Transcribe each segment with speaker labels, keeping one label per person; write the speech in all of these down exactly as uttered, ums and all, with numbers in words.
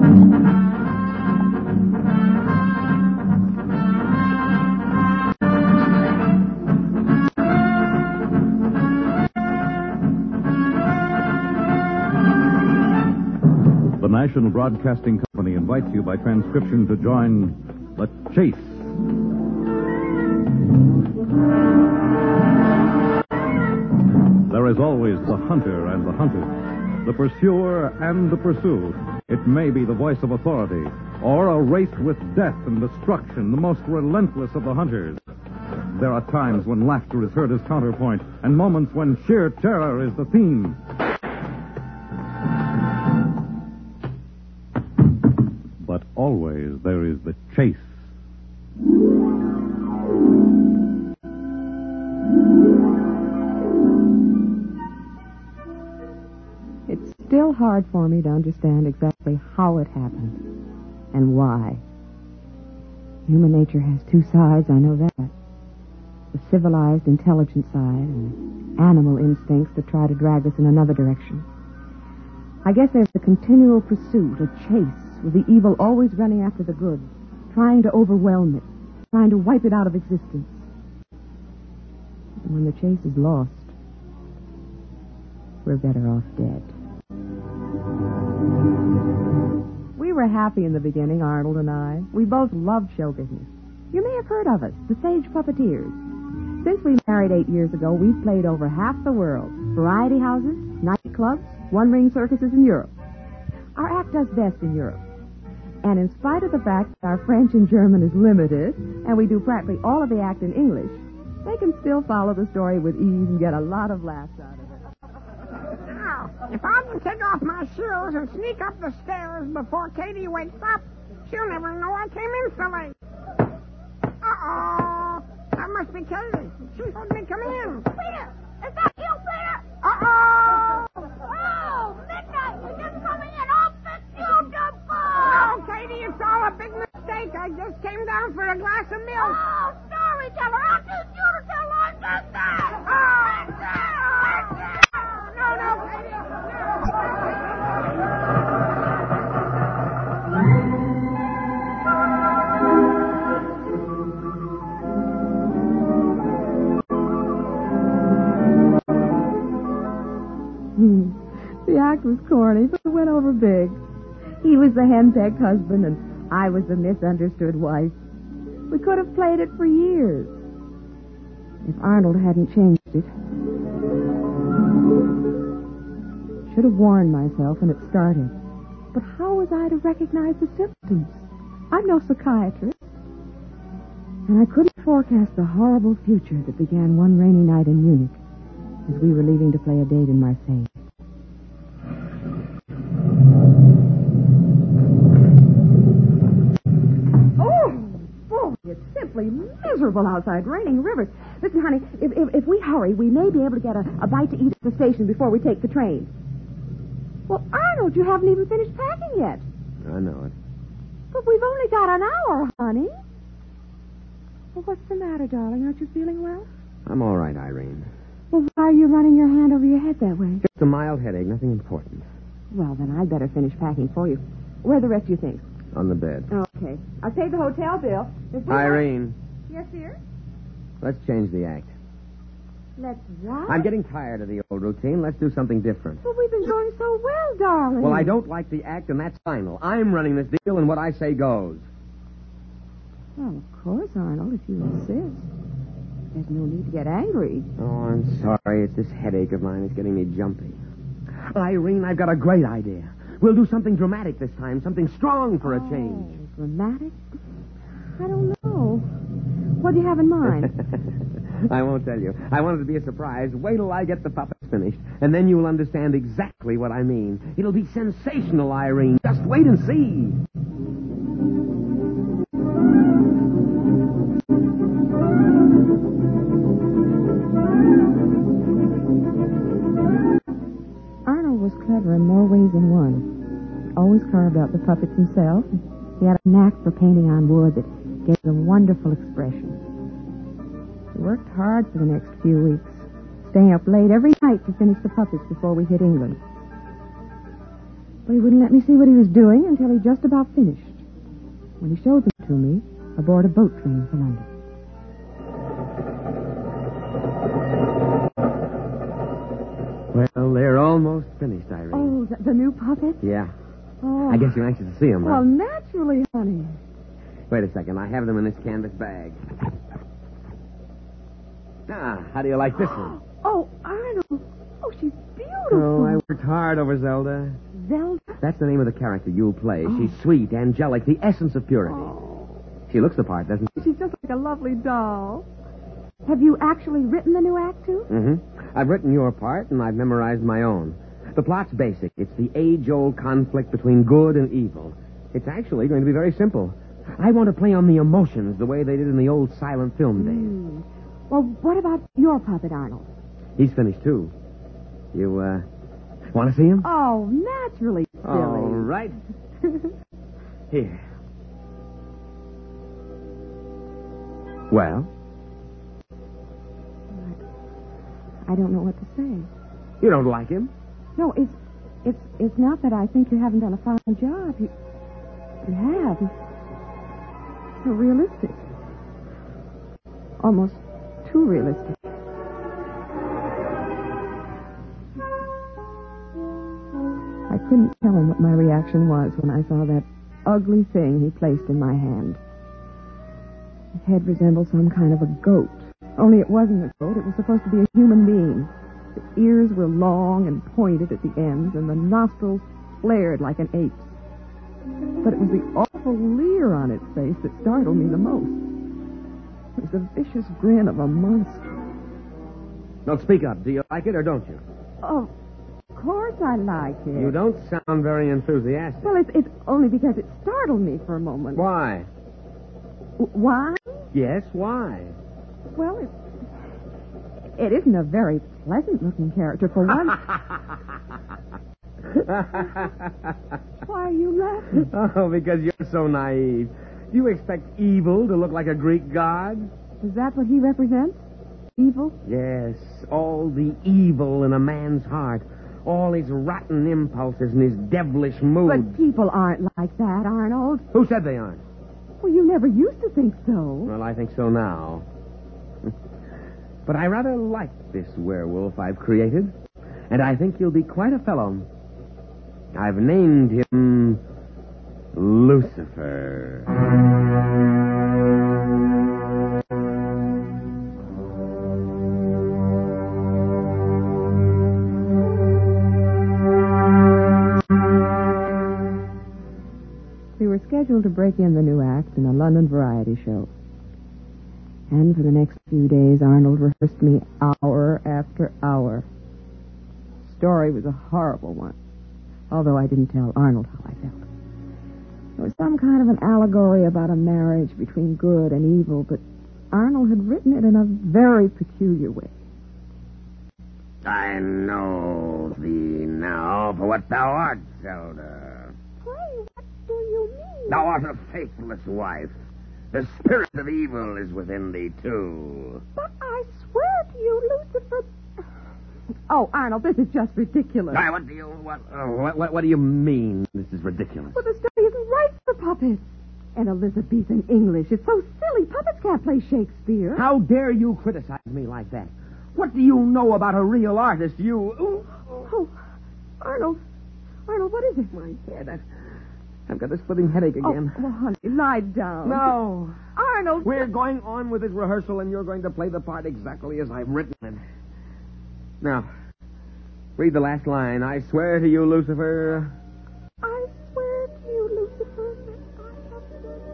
Speaker 1: The National Broadcasting Company invites you by transcription to join The Chase. There is always the hunter and the hunted, the pursuer and the pursued. It may be the voice of authority, or a race with death and destruction, the most relentless of the hunters. There are times when laughter is heard as counterpoint, and moments when sheer terror is the theme. But always there is the chase.
Speaker 2: It's still hard for me to understand exactly how it happened and why. Human nature has two sides, I know that. The civilized, intelligent side and the animal instincts that try to drag us in another direction. I guess there's a continual pursuit, a chase, with the evil always running after the good, trying to overwhelm it, trying to wipe it out of existence. And when the chase is lost, we're better off dead. We were happy in the beginning, Arnold and I. We both loved show business. You may have heard of us, the Sage Puppeteers. Since we married eight years ago, we've played over half the world. Variety houses, nightclubs, one-ring circuses in Europe. Our act does best in Europe. And in spite of the fact that our French and German is limited, and we do practically all of the act in English, they can still follow the story with ease and get a lot of laughs out of it.
Speaker 3: Now, if I can take off my shoes and sneak up the stairs before Katie wakes up, she'll never know I came in so late. Uh-oh. That must be Katie. She heard me come in.
Speaker 4: Peter! Is that you, Peter?
Speaker 3: Uh-oh.
Speaker 4: Oh, midnight! You're just coming in all beautiful!
Speaker 3: No, Katie, it's all a big mistake. I just came down for a glass of milk.
Speaker 4: Oh, storyteller! I'll teach you to tell like this then!
Speaker 3: Oh, no, no, Katie.
Speaker 2: Hmm. The act was corny, but it went over big. He was the henpecked husband, and I was the misunderstood wife. We could have played it for years if Arnold hadn't changed it. Should have warned myself when it started. But how was I to recognize the symptoms? I'm no psychiatrist. And I couldn't forecast the horrible future that began one rainy night in Munich as we were leaving to play a date in Marseille. It's simply miserable outside, raining rivers. Listen, honey, if, if, if we hurry, we may be able to get a, a bite to eat at the station before we take the train. Well, Arnold, you haven't even finished packing yet.
Speaker 5: I know it.
Speaker 2: But we've only got an hour, honey. Well, what's the matter, darling? Aren't you feeling well?
Speaker 5: I'm all right, Irene.
Speaker 2: Well, why are you running your hand over your head that way?
Speaker 5: Just a mild headache, nothing important.
Speaker 2: Well, then I'd better finish packing for you. Where are the rest of your things?
Speaker 5: On the bed.
Speaker 2: Okay. I've paid the hotel bill. If we
Speaker 5: Irene.
Speaker 2: Have... Yes, dear?
Speaker 5: Let's change the act.
Speaker 2: Let's what?
Speaker 5: I'm getting tired of the old routine. Let's do something different.
Speaker 2: Well, we've been going so well, darling.
Speaker 5: Well, I don't like the act, and that's final. I'm running this deal, and what I say goes.
Speaker 2: Well, of course, Arnold, if you insist. There's no need to get angry.
Speaker 5: Oh, I'm sorry. It's this headache of mine that's getting me jumpy. Irene, I've got a great idea. We'll do something dramatic this time, something strong for a
Speaker 2: oh,
Speaker 5: change.
Speaker 2: Dramatic? I don't know. What do you have in mind?
Speaker 5: I won't tell you. I want it to be a surprise. Wait till I get the puppets finished, and then you'll understand exactly what I mean. It'll be sensational, Irene. Just wait and see.
Speaker 2: Arnold was clever in more ways than one. He always carved out the puppets himself. He had a knack for painting on wood that gave a wonderful expression. He worked hard for the next few weeks, staying up late every night to finish the puppets before we hit England. But he wouldn't let me see what he was doing until he just about finished. When he showed them to me, aboard a boat train for London.
Speaker 5: Well, they're almost finished, Irene.
Speaker 2: Oh, the, the new puppet?
Speaker 5: Yeah.
Speaker 2: Oh.
Speaker 5: I guess you're anxious to see them,
Speaker 2: Well,
Speaker 5: huh?
Speaker 2: naturally, honey.
Speaker 5: Wait a second. I have them in this canvas bag. Ah, how do you like this one?
Speaker 2: Oh, Arnold. Oh, she's beautiful.
Speaker 5: Oh, I worked hard over Zelda.
Speaker 2: Zelda?
Speaker 5: That's the name of the character you'll play.
Speaker 2: Oh.
Speaker 5: She's sweet, angelic, the essence of purity.
Speaker 2: Oh,
Speaker 5: She looks the part, doesn't she?
Speaker 2: she's just like a lovely doll. Have you actually written the new act, too?
Speaker 5: Mm-hmm. I've written your part, and I've memorized my own. The plot's basic. It's the age-old conflict between good and evil. It's actually going to be very simple. I want to play on the emotions the way they did in the old silent film days.
Speaker 2: Hmm. Well, what about your puppet, Arnold?
Speaker 5: He's finished, too. You, uh, want to see him?
Speaker 2: Oh, naturally, silly.
Speaker 5: All right. Here. Well,
Speaker 2: I don't know what to say.
Speaker 5: you don't like him?
Speaker 2: No, it's it's it's not that I think you haven't done a fine job. You, you have. You're realistic. Almost too realistic. I couldn't tell him what my reaction was when I saw that ugly thing he placed in my hand. His head resembled some kind of a goat. Only it wasn't a goat. It was supposed to be a human being. The ears were long and pointed at the ends, and the nostrils flared like an ape's. But it was the awful leer on its face that startled me the most. It was the vicious grin of a monster.
Speaker 5: Now, speak up. Do you like it or don't you?
Speaker 2: Oh, of course I like it.
Speaker 5: You don't sound very enthusiastic.
Speaker 2: Well, it's, it's only because it startled me for a moment.
Speaker 5: Why?
Speaker 2: W- Why?
Speaker 5: Yes, why?
Speaker 2: Well, it, it isn't a very pleasant-looking character, for one. Why are you laughing?
Speaker 5: Oh, because you're so naive. Do you expect evil to look like a Greek god?
Speaker 2: Is that what he represents? Evil?
Speaker 5: Yes, all the evil in a man's heart. All his rotten impulses and his devilish moods.
Speaker 2: But people aren't like that, Arnold.
Speaker 5: Who said they aren't?
Speaker 2: Well, you never used to think so.
Speaker 5: Well, I think so now. But I rather like this werewolf I've created. And I think he'll be quite a fellow. I've named him Lucifer.
Speaker 2: We were scheduled to break in the new act in a London variety show. And for the next few days, Arnold rehearsed me hour after hour. The story was a horrible one, although I didn't tell Arnold how I felt. It was some kind of an allegory about a marriage between good and evil, but Arnold had written it in a very peculiar way.
Speaker 6: I know thee now for what thou art, Zelda.
Speaker 4: Pray, what do you mean?
Speaker 6: Thou art a faithless wife. The spirit of evil is within thee, too.
Speaker 4: But I swear to you, Lucifer...
Speaker 2: Oh, Arnold, this is just ridiculous.
Speaker 6: Why, what do you... What...
Speaker 5: Oh, what, what, what do you mean this is ridiculous?
Speaker 2: Well, the story isn't right for puppets. And Elizabethan English. It's so silly. Puppets can't play Shakespeare.
Speaker 5: How dare you criticize me like that? What do you know about a real artist, you... Ooh.
Speaker 2: Oh, Arnold. Arnold, what is it?
Speaker 5: My head. I, I've got a splitting headache again.
Speaker 2: Oh, well, honey, lie down.
Speaker 5: No.
Speaker 2: Arnold.
Speaker 5: We're going on with this rehearsal, and you're going to play the part exactly as I've written it. Now, read the last line. I swear to you, Lucifer...
Speaker 4: I swear to you, Lucifer, that I love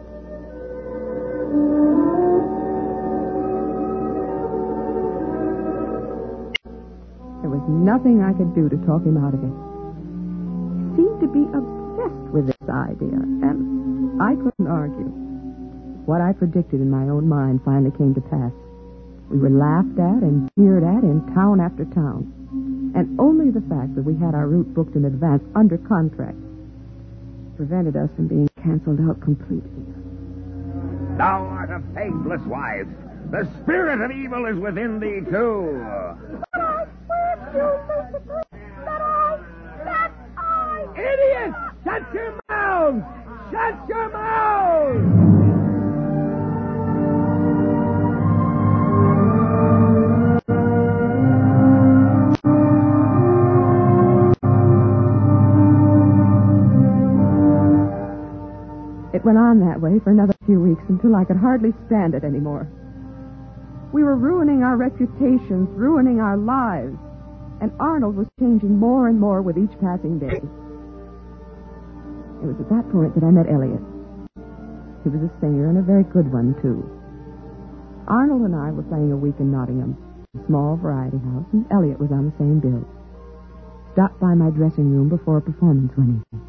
Speaker 4: you.
Speaker 2: There was nothing I could do to talk him out of it. He seemed to be obsessed with this idea, and I couldn't argue. What I predicted in my own mind finally came to pass. We were laughed at and jeered at in town after town. And only the fact that we had our route booked in advance under contract prevented us from being canceled out completely.
Speaker 6: Thou art a faithless wife. The spirit of evil is within thee, too.
Speaker 4: But I swear to you, Lucifer, that I... that I...
Speaker 5: idiot! Shut your mouth! Shut your mouth!
Speaker 2: It went on that way for another few weeks until I could hardly stand it anymore. We were ruining our reputations, ruining our lives, and Arnold was changing more and more with each passing day. It was at that point that I met Elliot. He was a singer and a very good one, too. Arnold and I were playing a week in Nottingham, a small variety house, and Elliot was on the same bill. Stopped by my dressing room before a performance one evening.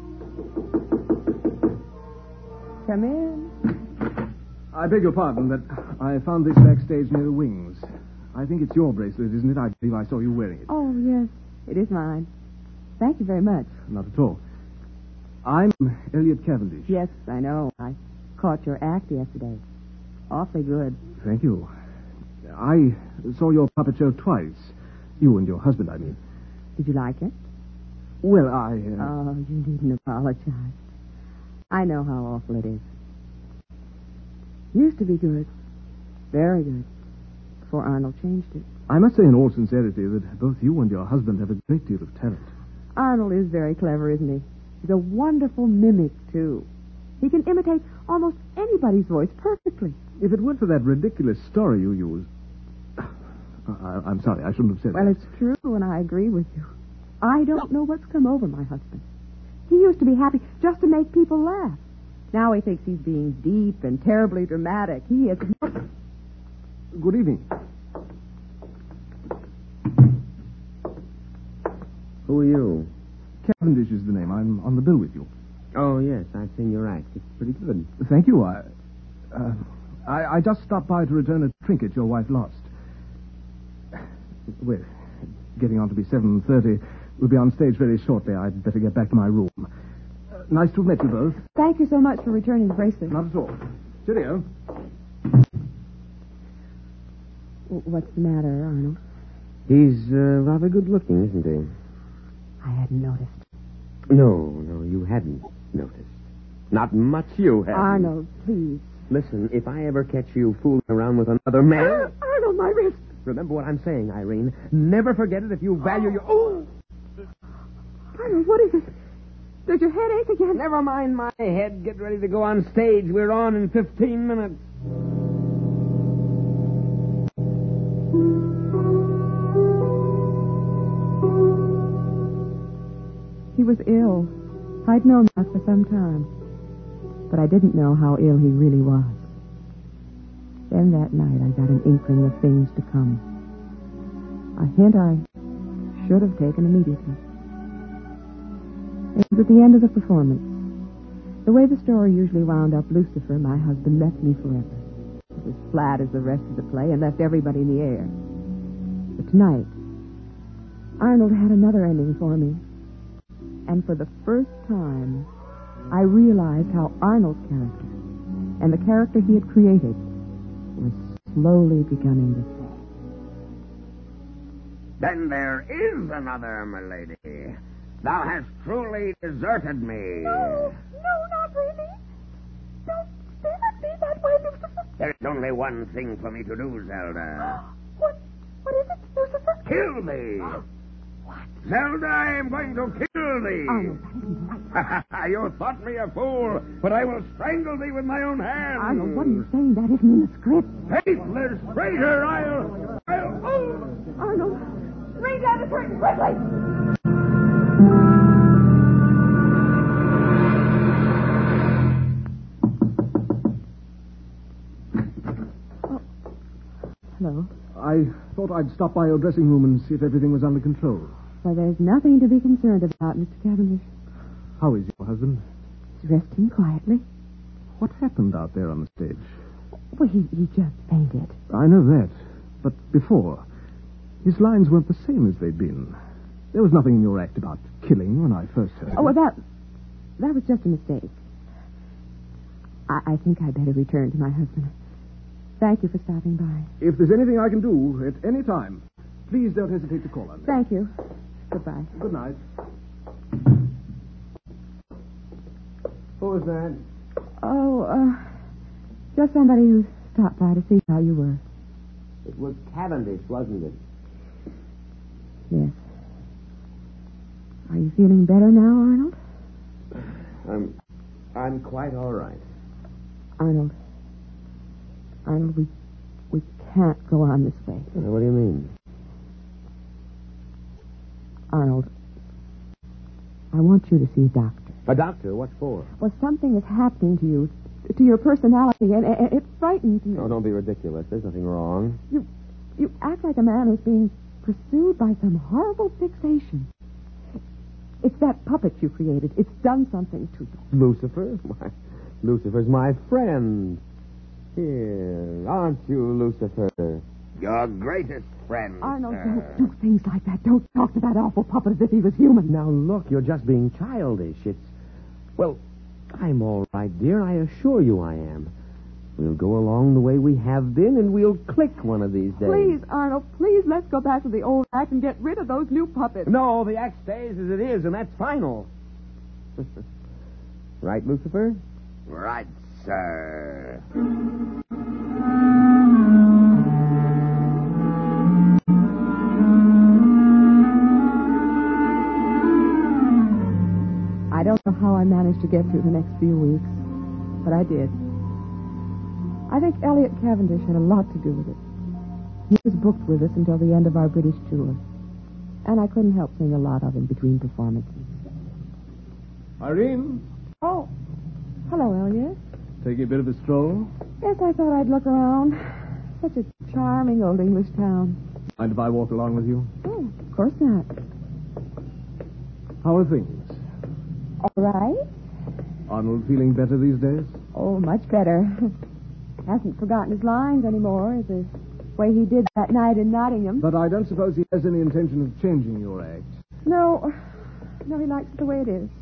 Speaker 2: Come in.
Speaker 7: I beg your pardon, but I found this backstage near the wings. I think it's your bracelet, isn't it? I believe I saw you wearing it.
Speaker 2: Oh, yes, it is mine. Thank you very much.
Speaker 7: Not at all. I'm Elliot Cavendish.
Speaker 2: Yes, I know. I caught your act yesterday. Awfully good.
Speaker 7: Thank you. I saw your puppet show twice. You and your husband, I mean.
Speaker 2: Did you like it?
Speaker 7: Well, I... Uh...
Speaker 2: Oh, you needn't apologize. I know how awful it is. Used to be good. Very good. Before Arnold changed it.
Speaker 7: I must say in all sincerity that both you and your husband have a great deal of talent.
Speaker 2: Arnold is very clever, isn't he? He's a wonderful mimic, too. He can imitate almost anybody's voice perfectly.
Speaker 7: If it weren't for that ridiculous story you used... I, I'm sorry, I shouldn't have said
Speaker 2: well,
Speaker 7: that.
Speaker 2: Well, it's true, and I agree with you. I don't know what's come over my husband. He used to be happy just to make people laugh. Now he thinks he's being deep and terribly dramatic. He is...
Speaker 7: Good evening.
Speaker 5: Who are you?
Speaker 7: Cavendish is the name. I'm on the bill with you.
Speaker 5: Oh, yes, I've seen your act. It's pretty good.
Speaker 7: Thank you. I, uh, I, I just stopped by to return a trinket your wife lost. Well, getting on to be seven thirty. We'll be on stage very shortly. I'd better get back to my room. Uh, nice to have met you both.
Speaker 2: Thank you so much for returning the bracelet.
Speaker 7: Not at all. Cheerio.
Speaker 2: What's the matter, Arnold?
Speaker 5: He's uh, rather good looking, isn't he?
Speaker 2: I hadn't noticed.
Speaker 5: No, no, you hadn't noticed. Not much you hadn't.
Speaker 2: Arnold, please.
Speaker 5: Listen, if I ever catch you fooling around with another man...
Speaker 2: Arnold, my wrist.
Speaker 5: Remember what I'm saying, Irene. Never forget it if you value your... Oh!
Speaker 2: Arnold, what is it? Does your head ache again?
Speaker 5: Never mind my head. Get ready to go on stage. We're on in fifteen minutes.
Speaker 2: He was ill. I'd known that for some time. But I didn't know how ill he really was. Then that night I got an inkling of things to come. A hint I should have taken immediately. It was at the end of the performance. The way the story usually wound up, Lucifer, my husband, left me forever. It was flat as the rest of the play and left everybody in the air. But tonight, Arnold had another ending for me. And for the first time, I realized how Arnold's character and the character he had created was slowly becoming the same.
Speaker 6: Then there is another, milady. Thou hast truly deserted me.
Speaker 4: No, no, not really. Don't stare at me that way, Lucifer.
Speaker 6: There's only one thing for me to do, Zelda.
Speaker 4: What, what is it, Lucifer?
Speaker 6: Kill me.
Speaker 4: What?
Speaker 6: Zelda, I am going to kill thee.
Speaker 2: Arnold, that isn't right.
Speaker 6: You thought me a fool, but I will strangle thee with my own hands.
Speaker 2: Arnold, what are you saying? That isn't in the script.
Speaker 6: Faithless traitor, I'll... I'll... Oh!
Speaker 2: Arnold,
Speaker 4: Read down the curtain quickly.
Speaker 2: Hello.
Speaker 7: I thought I'd stop by your dressing room and see if everything was under control.
Speaker 2: Well, there's nothing to be concerned about, Mister Cavendish.
Speaker 7: How is your husband?
Speaker 2: He's resting quietly.
Speaker 7: What happened out there on the stage?
Speaker 2: Well, he, he just fainted.
Speaker 7: I know that. But before, his lines weren't the same as they'd been. There was nothing in your act about killing when I first heard
Speaker 2: Oh, well,
Speaker 7: it.
Speaker 2: that, that was just a mistake. I, I think I'd better return to my husband. Thank you for stopping by.
Speaker 7: If there's anything I can do at any time, please don't hesitate to call on me.
Speaker 2: Thank you. Goodbye.
Speaker 7: Good night.
Speaker 5: Who was that?
Speaker 2: Oh, uh, just somebody who stopped by to see how you were.
Speaker 5: It was Cavendish, wasn't it?
Speaker 2: Yes. Are you feeling better now, Arnold?
Speaker 5: I'm, I'm quite all right.
Speaker 2: Arnold. Arnold, we, we can't go on this way.
Speaker 5: Uh, what do you mean?
Speaker 2: Arnold, I want you to see a doctor.
Speaker 5: A doctor? What for?
Speaker 2: Well, something is happening to you, to your personality, and, and it frightens me.
Speaker 5: Oh, don't be ridiculous. There's nothing wrong.
Speaker 2: You, you act like a man who's being pursued by some horrible fixation. It's that puppet you created. It's done something to you.
Speaker 5: Lucifer? Why, Lucifer's my friend. Here, aren't you, Lucifer?
Speaker 6: Your greatest friend,
Speaker 2: Arnold,
Speaker 6: sir.
Speaker 2: don't do things like that. Don't talk to that awful puppet as if he was human.
Speaker 5: Now, look, you're just being childish. It's... Well, I'm all right, dear. I assure you I am. We'll go along the way we have been, and we'll click one of these days.
Speaker 2: Please, Arnold, please, let's go back to the old act and get rid of those new puppets.
Speaker 5: No, the act stays as it is, and that's final. Right, Lucifer?
Speaker 6: Right, sir.
Speaker 2: I don't know how I managed to get through the next few weeks, but I did. I think Elliot Cavendish had a lot to do with it. He was booked with us until the end of our British tour, and I couldn't help seeing a lot of him between performances.
Speaker 7: Irene,
Speaker 2: Oh, hello, Elliot.
Speaker 7: taking a bit of a stroll?
Speaker 2: Yes, I thought I'd look around. Such a charming old English town.
Speaker 7: Mind if I walk along with you?
Speaker 2: Oh, of course not.
Speaker 7: How are things?
Speaker 2: All right.
Speaker 7: Arnold feeling better these days?
Speaker 2: Oh, much better. Hasn't forgotten his lines anymore, the way he did that night in Nottingham.
Speaker 7: But I don't suppose he has any intention of changing your act.
Speaker 2: No, no, he likes it the way it is.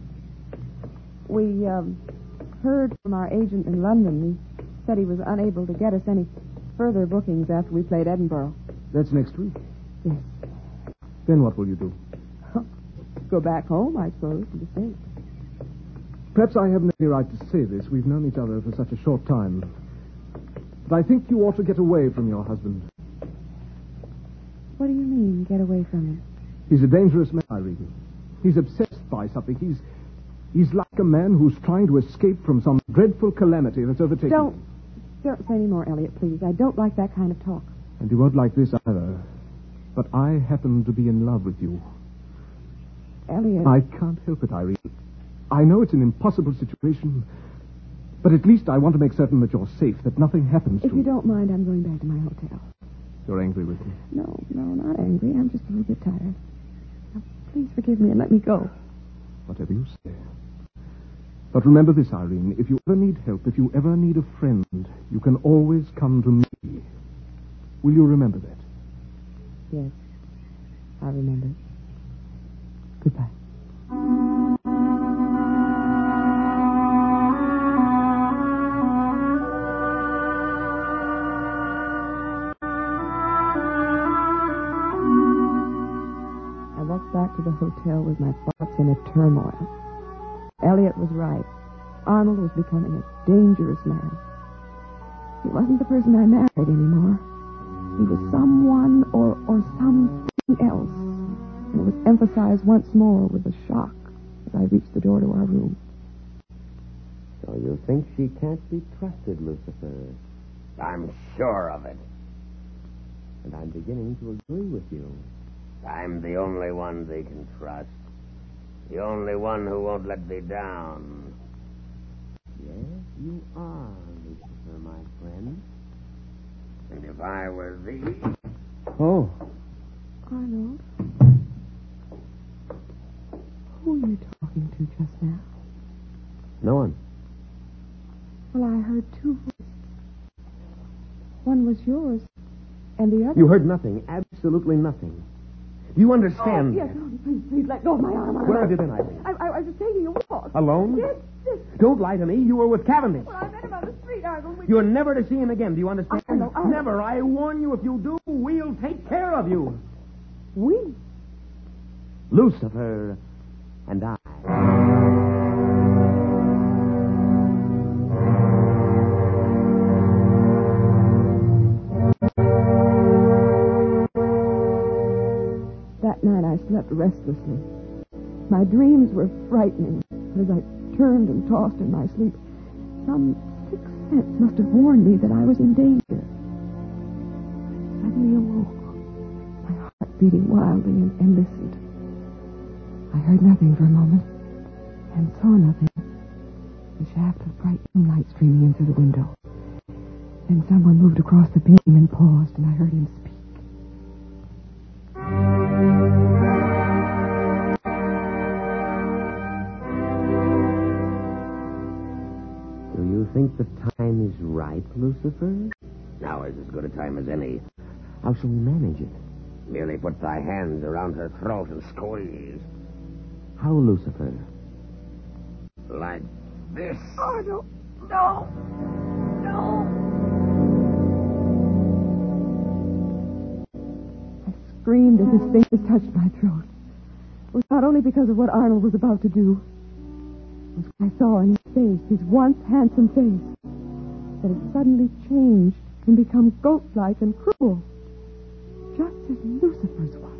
Speaker 2: We um, heard from our agent in London. He said he was unable to get us any further bookings after we played Edinburgh.
Speaker 7: That's next week.
Speaker 2: Yes.
Speaker 7: Then what will you do?
Speaker 2: Go back home, I suppose, to the States.
Speaker 7: Perhaps I haven't any right to say this. We've known each other for such a short time. But I think you ought to get away from your husband.
Speaker 2: What do you mean, get away from him?
Speaker 7: He's a dangerous man, Irene. He's obsessed by something. He's he's like a man who's trying to escape from some dreadful calamity that's overtaken
Speaker 2: Don't,
Speaker 7: him.
Speaker 2: don't say any more, Elliot, please. I don't like that kind of talk.
Speaker 7: And you won't like this either. But I happen to be in love with you.
Speaker 2: Elliot.
Speaker 7: I can't help it, Irene. I know it's an impossible situation, but at least I want to make certain that you're safe, that nothing happens
Speaker 2: If
Speaker 7: to
Speaker 2: you don't mind, I'm going back to my hotel.
Speaker 7: You're angry with me.
Speaker 2: No, no, not angry. I'm just a little bit tired. Now, please forgive me and let me go.
Speaker 7: Whatever you say. But remember this, Irene. If you ever need help, if you ever need a friend, you can always come to me. Will you remember that?
Speaker 2: Yes, I remember. Goodbye. I walked back to the hotel with my thoughts in a turmoil. Elliot was right. Arnold was becoming a dangerous man. He wasn't the person I married anymore. He was someone or, or something else. And it was emphasized once more with a shock as I reached the door to our room.
Speaker 5: So you think she can't be trusted, Lucifer?
Speaker 6: I'm sure of it.
Speaker 5: And I'm beginning to agree with you.
Speaker 6: I'm the only one they can trust. The only one who won't let me down.
Speaker 5: Yes, you are, Lucifer, my friend.
Speaker 6: And if I were thee...
Speaker 5: Oh.
Speaker 2: Arnold? Who are you talking to just now?
Speaker 5: No one.
Speaker 2: Well, I heard two voices. One was yours, and the other...
Speaker 5: You heard nothing, absolutely nothing. Do you understand?
Speaker 2: Oh, yes, oh, please, please let go of my arm. Arnold.
Speaker 5: Where have you been, Irene?
Speaker 2: I, I, I was just taking a walk.
Speaker 5: Alone?
Speaker 2: Yes, yes.
Speaker 5: Don't lie to me. You were with Cavendish.
Speaker 2: Well, I met him on the street, Arnold. We...
Speaker 5: You're never to see him again. Do you understand?
Speaker 2: Arnold, Arnold.
Speaker 5: Never. I warn you, if you do, we'll take care of you.
Speaker 2: We?
Speaker 5: Lucifer and I.
Speaker 2: That night I slept restlessly. My dreams were frightening. As I turned and tossed in my sleep, some sixth sense must have warned me that I was in danger. I suddenly awoke, my heart beating wildly, and, and listened. I heard nothing for a moment, and saw nothing. The shaft of bright moonlight streaming in through the window. Then someone moved across the beam and paused, and I heard him speak.
Speaker 5: Do you think the time is right, Lucifer?
Speaker 6: Now is as good a time as any.
Speaker 5: How shall we manage it?
Speaker 6: Merely put thy hands around her throat and squeeze.
Speaker 5: How, Lucifer?
Speaker 6: Like this.
Speaker 4: Arnold, no. No.
Speaker 2: I screamed as his fingers touched my throat. It was not only because of what Arnold was about to do. It was what I saw in his face, his once handsome face, that had suddenly changed and become goat-like and cruel, just as Lucifer's was.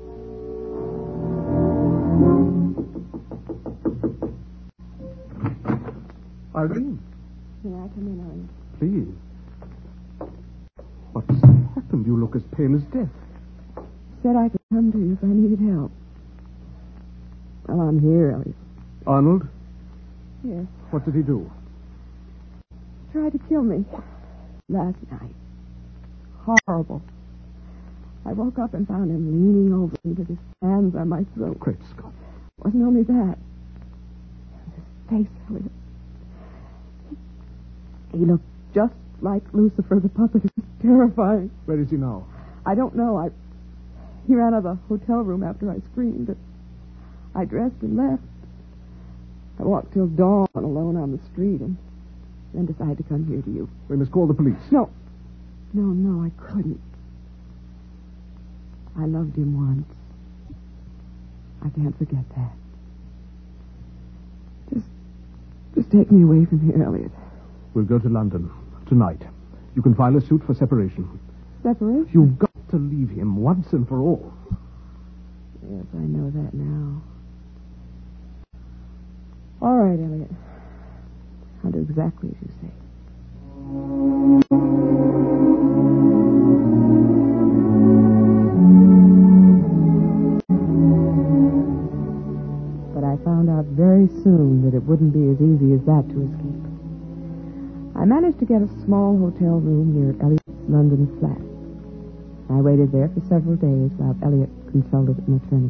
Speaker 7: Irene,
Speaker 2: May I come in, Arnold?
Speaker 7: please. What's happened? You look as pale as death.
Speaker 2: Said I could come to you if I needed help. Well, I'm here, Elliot.
Speaker 7: Arnold,
Speaker 2: Yes.
Speaker 7: what did he do?
Speaker 2: Tried to kill me last night. Horrible. I woke up and found him leaning over me with his hands on my throat.
Speaker 7: Great Scott.
Speaker 2: Wasn't only that. His face, Elliot. He, he looked just like Lucifer the puppet. It was terrifying.
Speaker 7: Where is he now?
Speaker 2: I don't know. I he ran out of the hotel room after I screamed. I dressed and left. I walked till dawn alone on the street and then decided to come here to you.
Speaker 7: We must call the police.
Speaker 2: No. No, no, I couldn't. I loved him once. I can't forget that. Just, just take me away from here, Elliot.
Speaker 7: We'll go to London tonight. You can file a suit for separation.
Speaker 2: Separation?
Speaker 7: You've got to leave him once and for all.
Speaker 2: Yes, I know that now. All right, Elliot. I'll do exactly as you say. But I found out very soon that it wouldn't be as easy as that to escape. I managed to get a small hotel room near Elliot's London flat. I waited there for several days while Elliot consulted an attorney.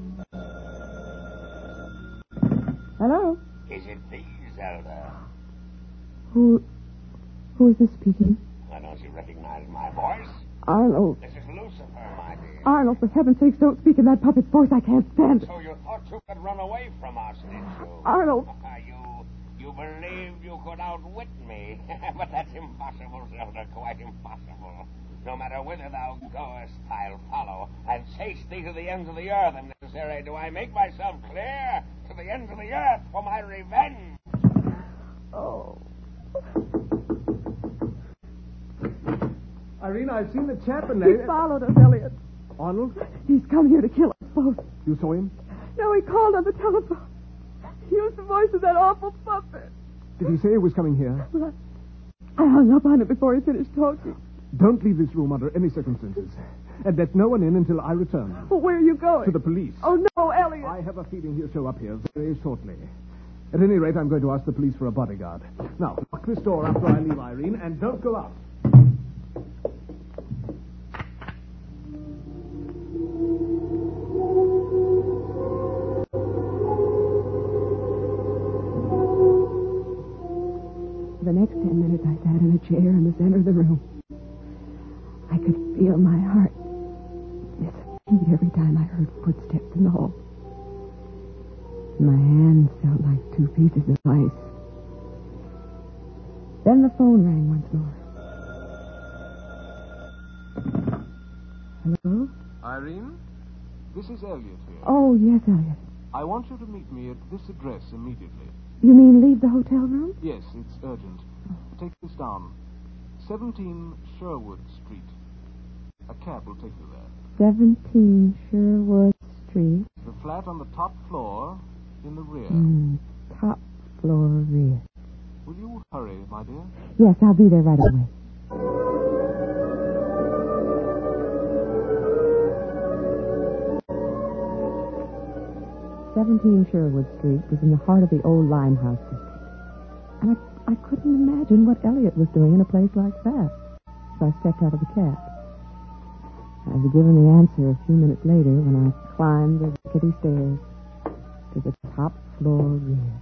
Speaker 2: Hello?
Speaker 6: Is it thee, Zelda?
Speaker 2: Who... Who is this speaking?
Speaker 6: Why don't you recognize my voice?
Speaker 2: Arnold.
Speaker 6: This is Lucifer, my dear.
Speaker 2: Arnold, for heaven's sakes, don't speak in that puppet's voice. I can't stand it.
Speaker 6: So you thought you could run away from us, did you?
Speaker 2: Arnold.
Speaker 6: you, you believed you could outwit me. But that's impossible, Zelda, quite impossible. No matter whither thou goest, I'll follow and chase thee to the ends of the earth. If necessary, do I make myself clear to the ends of the earth for my revenge?
Speaker 2: Oh.
Speaker 7: Irene, I've seen the chap and
Speaker 2: He followed us, Elliot.
Speaker 7: Arnold,
Speaker 2: He's come here to kill us both.
Speaker 7: you saw him?
Speaker 2: No, he called on the telephone. He used the voice of that awful puppet.
Speaker 7: Did he say he was coming here?
Speaker 2: Well, I, I hung up on him before he finished talking.
Speaker 7: Don't leave this room under any circumstances. And let no one in until I return.
Speaker 2: Well, where are you going?
Speaker 7: To the police.
Speaker 2: Oh, no, Elliot.
Speaker 7: I have a feeling he'll show up here very shortly. At any rate, I'm going to ask the police for a bodyguard. Now, lock this door after I leave, Irene, and don't go out.
Speaker 2: For the next ten minutes, I sat in a chair in the center of the room. I could feel my heart miss a beat every time I heard footsteps in the hall. My hands felt like two pieces of ice. Then the phone rang once more. Hello?
Speaker 8: Irene, this is Elliot here.
Speaker 2: Oh, yes, Elliot.
Speaker 8: I want you to meet me at this address immediately.
Speaker 2: You mean leave the hotel room?
Speaker 8: Yes, it's urgent. Take this down. seventeen Sherwood Street. A cab will take you there.
Speaker 2: seventeen Sherwood Street?
Speaker 8: The flat on the top floor in the rear.
Speaker 2: Mm, top floor rear.
Speaker 8: Will you hurry, my dear?
Speaker 2: Yes, I'll be there right away. seventeen Sherwood Street was in the heart of the old Limehouse district. And I, I couldn't imagine what Elliot was doing in a place like that. So I stepped out of the cab. I was given the answer a few minutes later when I climbed the rickety stairs to the top floor rear.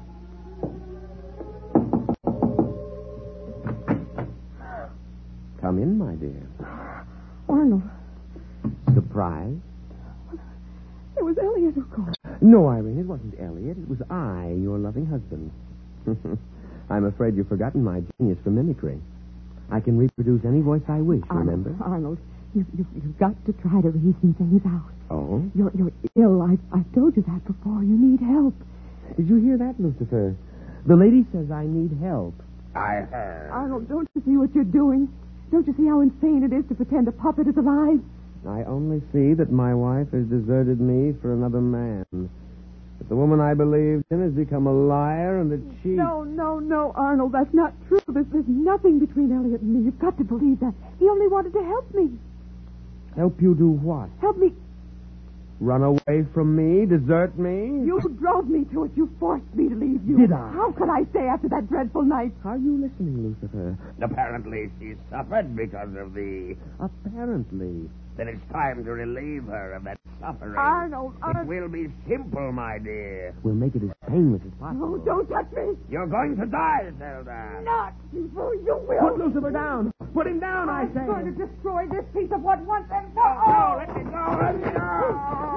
Speaker 5: Come in, my dear.
Speaker 2: Arnold,
Speaker 5: Surprise?
Speaker 2: it was Elliot who called.
Speaker 5: No, Irene, it wasn't Elliot. It was I, your loving husband. I'm afraid you've forgotten my genius for mimicry. I can reproduce any voice I wish,
Speaker 2: Arnold,
Speaker 5: remember?
Speaker 2: Arnold, you, you, you've got to try to reason things out.
Speaker 5: Oh?
Speaker 2: You're, you're ill. I've, I've told you that before. You need help.
Speaker 5: Did you hear that, Lucifer? The lady says I need help.
Speaker 6: I heard.
Speaker 2: Arnold, don't you see what you're doing? Don't you see how insane it is to pretend a puppet is alive?
Speaker 5: I only see that my wife has deserted me for another man. That the woman I believed in has become a liar and a cheat.
Speaker 2: No, no, no, Arnold. That's not true. There's, there's nothing between Elliot and me. You've got to believe that. He only wanted to help me.
Speaker 5: Help you do what?
Speaker 2: Help me.
Speaker 5: Run away from me? Desert me?
Speaker 2: You drove me to it. You forced me to leave you.
Speaker 5: Did I?
Speaker 2: How could I stay after that dreadful night?
Speaker 5: Are you listening, Lucifer?
Speaker 6: Apparently she suffered because of the...
Speaker 5: Apparently.
Speaker 6: Then it's time to relieve her of that suffering.
Speaker 2: Arnold,
Speaker 6: It
Speaker 2: Arnold.
Speaker 6: will be simple, my dear.
Speaker 5: We'll make it as painless as possible.
Speaker 2: No, don't touch me.
Speaker 6: You're going to die, Zelda.
Speaker 2: Not before you will.
Speaker 5: Put Lucifer down. Put him down, I
Speaker 2: I'm
Speaker 5: say.
Speaker 2: going to destroy this piece of wood once and for
Speaker 6: No,
Speaker 2: all.
Speaker 6: let me go. Let me go.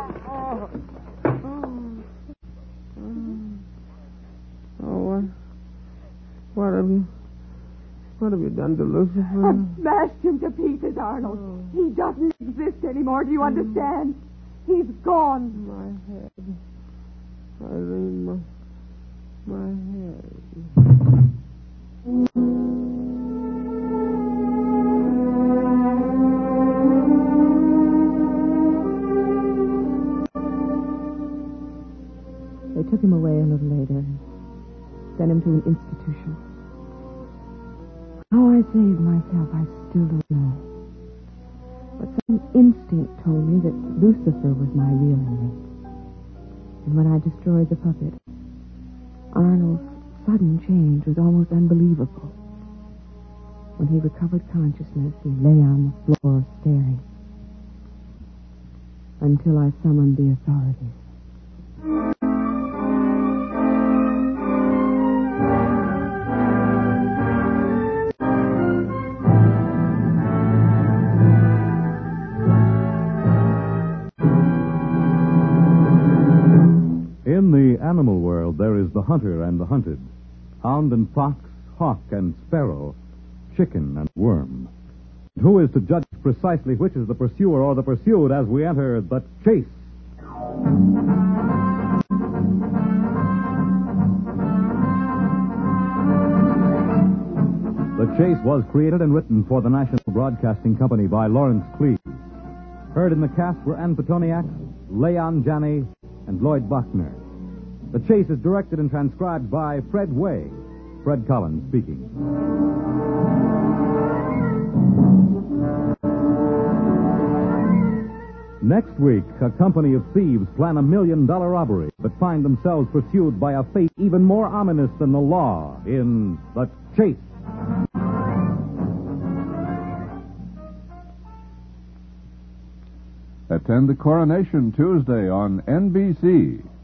Speaker 5: Oh, what? What have you... What have you done to Lucifer?
Speaker 2: I've smashed him to pieces, Arnold. He doesn't exist anymore. Do you understand? He's gone.
Speaker 5: My head. Irene, my... My head.
Speaker 2: They took him away a little later and sent him to an institution. How I saved myself, I still don't know. But some instinct told me that Lucifer was my real enemy. And when I destroyed the puppet, Arnold's sudden change was almost unbelievable. When he recovered consciousness, he lay on the floor staring. Until I summoned the authorities.
Speaker 1: In the animal world, there is the hunter and the hunted, hound and fox, hawk and sparrow, chicken and worm. Who is to judge precisely which is the pursuer or the pursued as we enter the chase? The Chase was created and written for the National Broadcasting Company by Lawrence Cleave. Heard in the cast were Ann Petoniak, Leon Janney, and Lloyd Buckner. The Chase is directed and transcribed by Fred Way. Fred Collins speaking. Next week, a company of thieves plan a million-dollar robbery, but find themselves pursued by a fate even more ominous than the law in The Chase.
Speaker 9: Attend the coronation Tuesday on N B C.